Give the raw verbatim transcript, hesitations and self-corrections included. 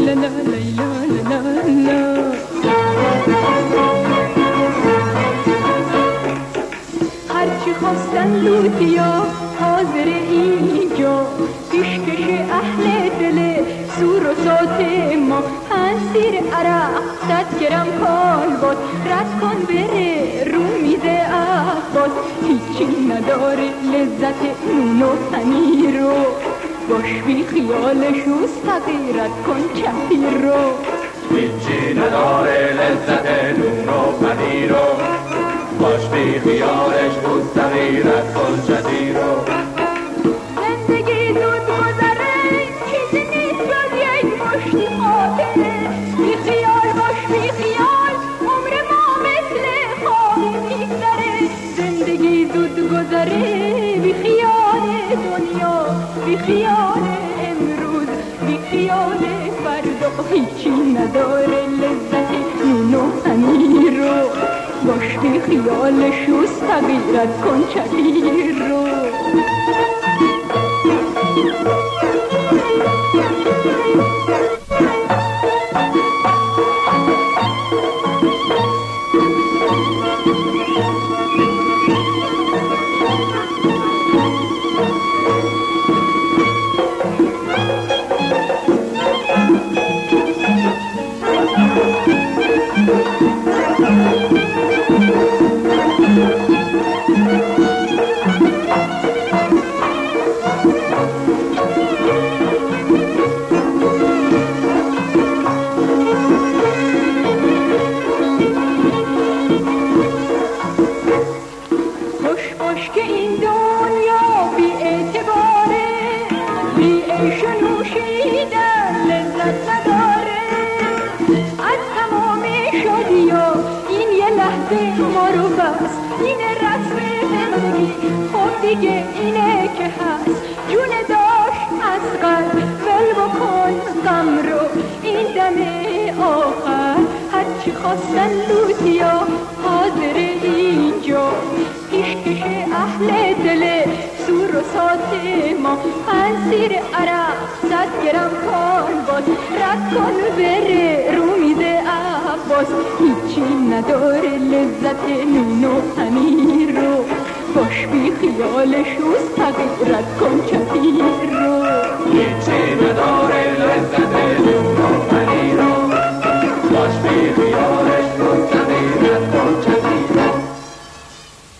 لا لا لیلا لا لا. هرچی خواستن لوتیا حاضر اینجا، پیشکش اهل دل سور و سات ما. پنسیر عرق صد گرم کالباس، رد کن بره رو میده عباس. هیچی نداره لذت نون و پنیر رو، باش بی خیالش و صغیرت کن چپیر رو. هیچی نداره لذت نون و پنیر رو، باش بی خیالش و صغیرت کن چپیر رو. زندگی زود گذره چیزی نیست جز یک مشتی خاطره. بی خیال باش بی خیال عمر ما مثل خوابی میگذره. زندگی زود گذره بی خیال دنیا، بی خیال امروز، بی خیال فردا. هیچی نداره لذت نون و پنیر رو، باش بی خیالش و صغیرت کن چپیر رو. دیگه اینه که هست جون داشت از قلب ول بکن غم رو. این دم آخر هرچی خواستن لوتیا حاضر اینجا، پیشکش اهل دل سور و سات ما. پنسیر عرق صد گرم کالباس، رد کن بره رو میده عباس. هیچی نداره لذت نون و پنیر رو، باش بی خیالش و صغیرت کن چپیر رو. هیچی